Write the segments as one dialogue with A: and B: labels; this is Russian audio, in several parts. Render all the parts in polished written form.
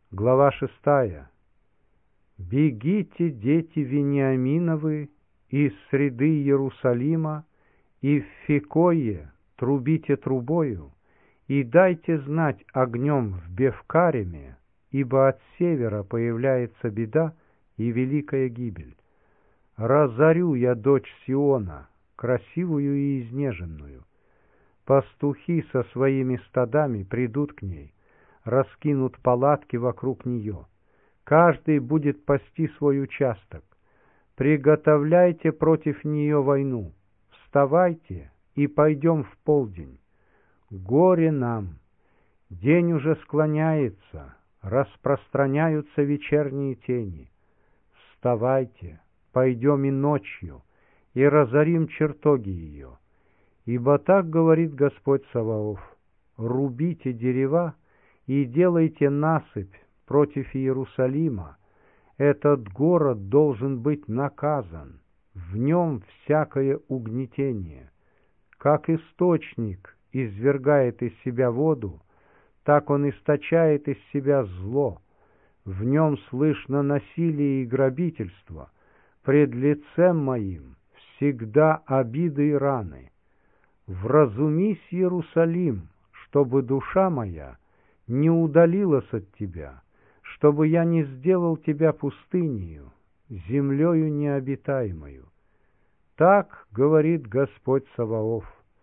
A: Глава 6. «Бегите, дети Вениаминовы, из среды Иерусалима, и в Фекое трубите трубою, и дайте знать огнем в Бевкареме, ибо от севера появляется беда и великая гибель. Разорю я дочь Сиона, красивую и изнеженную. Пастухи со своими стадами придут к ней, раскинут палатки вокруг нее. Каждый будет пасти свой участок. Приготовляйте против нее войну. Вставайте и пойдем в полдень. Горе нам! День уже склоняется, распространяются вечерние тени. Вставайте, пойдем и ночью, и разорим чертоги ее. Ибо так говорит Господь Саваоф: рубите дерева и делайте насыпь против Иерусалима. Этот город должен быть наказан, в нем всякое угнетение. Как источник извергает из себя воду, так он источает из себя зло. В нем слышно насилие и грабительство. Пред лицем моим всегда обиды и раны. Вразумись, Иерусалим, чтобы душа моя не удалилась от тебя, чтобы я не сделал тебя пустынею, землею необитаемою. Так говорит Господь Саваоф: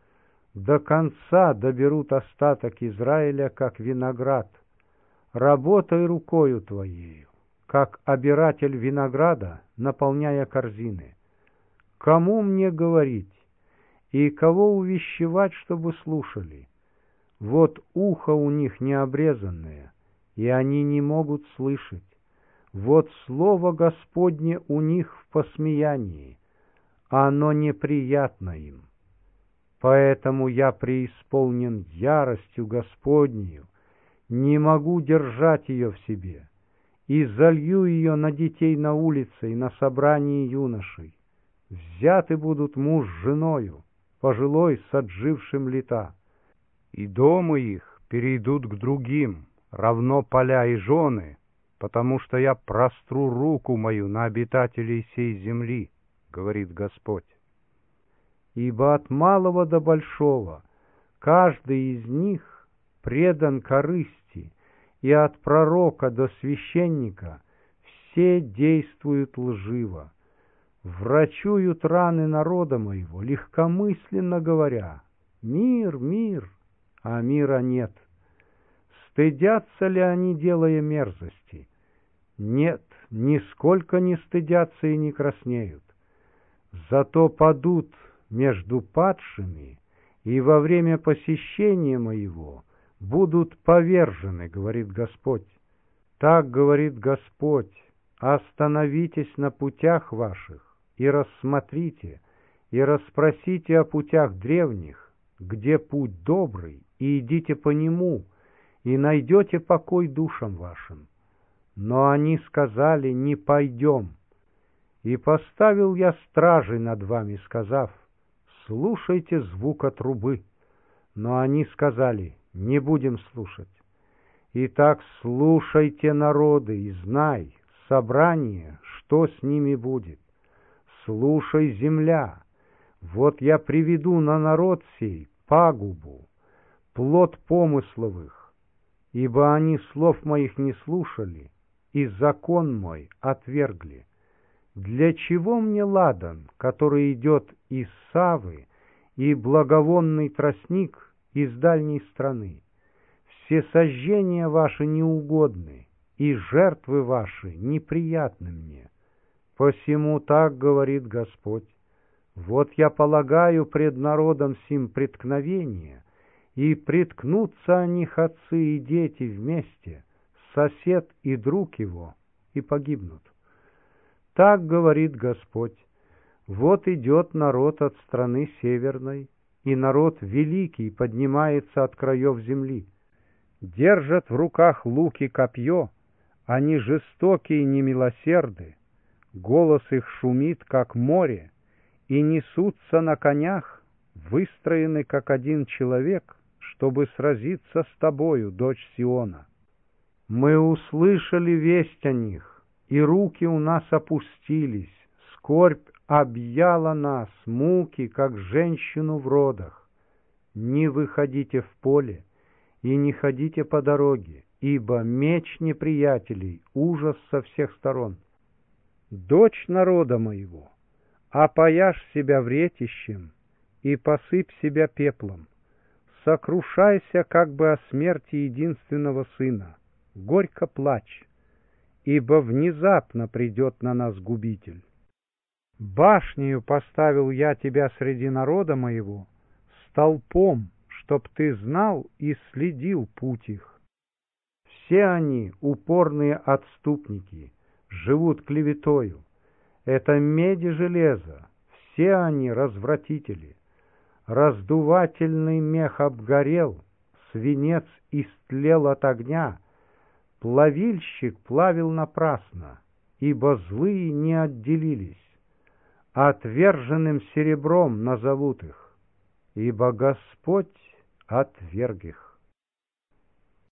A: до конца доберут остаток Израиля, как виноград. Работай рукою твоею, как обиратель винограда, наполняя корзины. Кому мне говорить и кого увещевать, чтобы слушали? Вот ухо у них необрезанное, и они не могут слышать. Вот слово Господне у них в посмеянии, а оно неприятно им. Поэтому я преисполнен яростью Господнею, не могу держать ее в себе, и залью ее на детей на улице и на собрании юношей. Взяты будут муж с женою, пожилой с отжившим лета, и дома их перейдут к другим, равно поля и жены, потому что я простру руку мою на обитателей сей земли, говорит Господь. Ибо от малого до большого каждый из них предан корысти, и от пророка до священника все действуют лживо. Врачуют раны народа моего, легкомысленно говоря: мир, мир, а мира нет. Стыдятся ли они, делая мерзости? Нет, нисколько не стыдятся и не краснеют. Зато падут между падшими, и во время посещения моего будут повержены, говорит Господь. Так говорит Господь: остановитесь на путях ваших, и рассмотрите, и расспросите о путях древних, где путь добрый, и идите по нему, и найдете покой душам вашим. Но они сказали: не пойдем. И поставил я стражей над вами, сказав: слушайте звука трубы. Но они сказали: не будем слушать. Итак, слушайте, народы, и знай, собрание, что с ними будет. Слушай, земля, вот я приведу на народ сей пагубу, плод помысловых, ибо они слов моих не слушали, и закон мой отвергли. Для чего мне ладан, который идет из Савы, и благовонный тростник из дальней страны? Всесожжения ваши неугодны, и жертвы ваши неприятны мне. Посему так говорит Господь: вот я полагаю пред народом сим преткновение, и преткнутся о них отцы и дети вместе, сосед и друг его, и погибнут. Так говорит Господь: вот идет народ от страны северной, и народ великий поднимается от краев земли. Держат в руках лук и копье, они жестоки и немилосерды, голос их шумит, как море, и несутся на конях, выстроены, как один человек, чтобы сразиться с тобою, дочь Сиона. Мы услышали весть о них, и руки у нас опустились, скорбь объяла нас, муки, как женщину в родах. Не выходите в поле и не ходите по дороге, ибо меч неприятелей, ужас со всех сторон. Дочь народа моего, опояшь себя вретищем и посыпь себя пеплом. Сокрушайся как бы о смерти единственного сына, горько плачь, ибо внезапно придет на нас губитель. Башнею поставил я тебя среди народа моего, столпом, чтоб ты знал и следил путь их. Все они упорные отступники, живут клеветою. Это медь и железо, все они развратители. Раздувательный мех обгорел, свинец истлел от огня, плавильщик плавил напрасно, ибо злые не отделились. Отверженным серебром назовут их, ибо Господь отверг их.